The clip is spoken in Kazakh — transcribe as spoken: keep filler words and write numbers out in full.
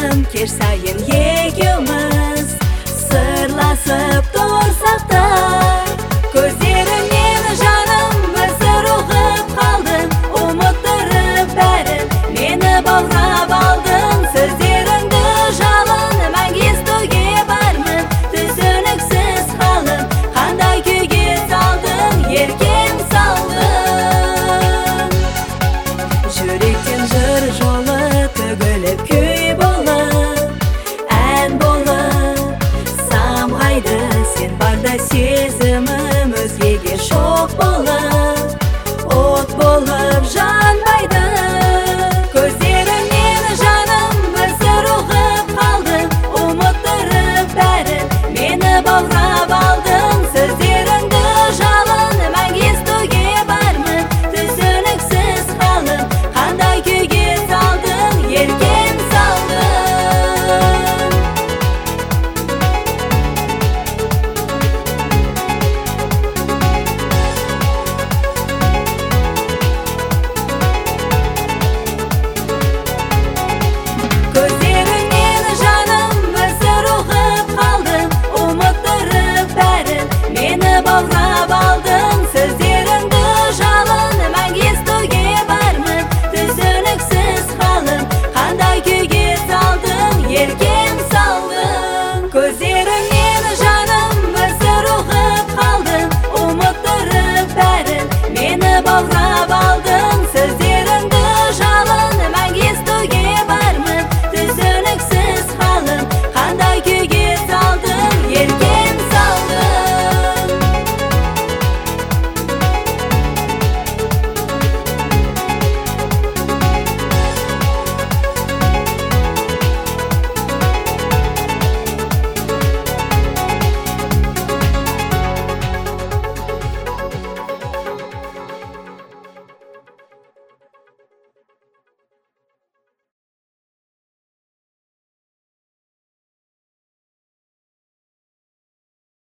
жаным, кеш сайын екеуміз сырласып тұрсақ та, көздеріңнен жаным бір сыр ұғып қалдым, ұмыттырып бәрін мені баурап алдың. Сөздеріңді жалын мәңгі естуге бармын, түсініксіз қалым қандай күйге салдың, еркем салдың. Жүректен жыр жолы төгіліп күй болып, ән болып самғайды. Сен барда сезімім өзгеге шоқ болып, от болып жанбайды. Көздеріңнен жаным бір сыр ұғып қалдым, ұмыттырып бәрін мені баурап алдың. Сөздеріңді жалын мәңгі естуге бармын, түсініксіз қалым қандай күйге салдың, еркем салдың. Көздеріңнен жаным бір сыр ұғып қалдым, ұмыттырып бәрін мені баурап алдың. Сөздеріңді жалын мәңгі естуге бармын, түсініксіз қалым қандай күйге салдың, еркем